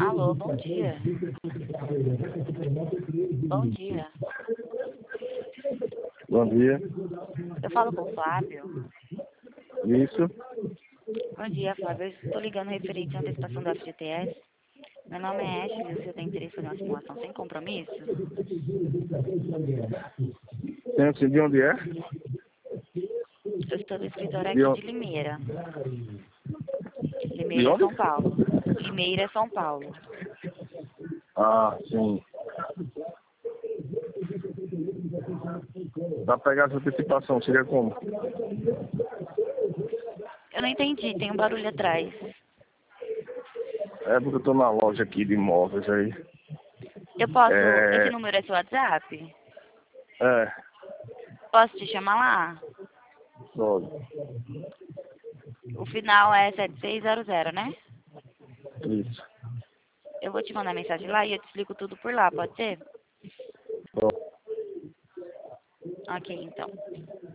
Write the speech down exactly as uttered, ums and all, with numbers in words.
Alô, bom dia. Bom dia. Bom dia. Eu falo com o Flávio. Isso. Bom dia, Flávio. Eu estou ligando referente à antecipação da F G T S. Meu nome é Ashley e o senhor tem interesse em fazer uma simulação sem compromisso? Tem assim, de onde é? Eu estou no escritório De aqui onde? de Limeira. De Limeira, onde? São Paulo. Limeira, São Paulo. Ah, sim. Pra pegar essa antecipação, seria como? Eu não entendi, tem um barulho atrás. É porque eu tô na loja aqui de imóveis aí. Eu posso... É... Esse número é seu WhatsApp? É, Posso te chamar lá? pode. O final é sete seis zero zero, né? Isso. Eu vou te mandar mensagem lá e eu te explico tudo por lá, pode ser? Pronto. Ok, então.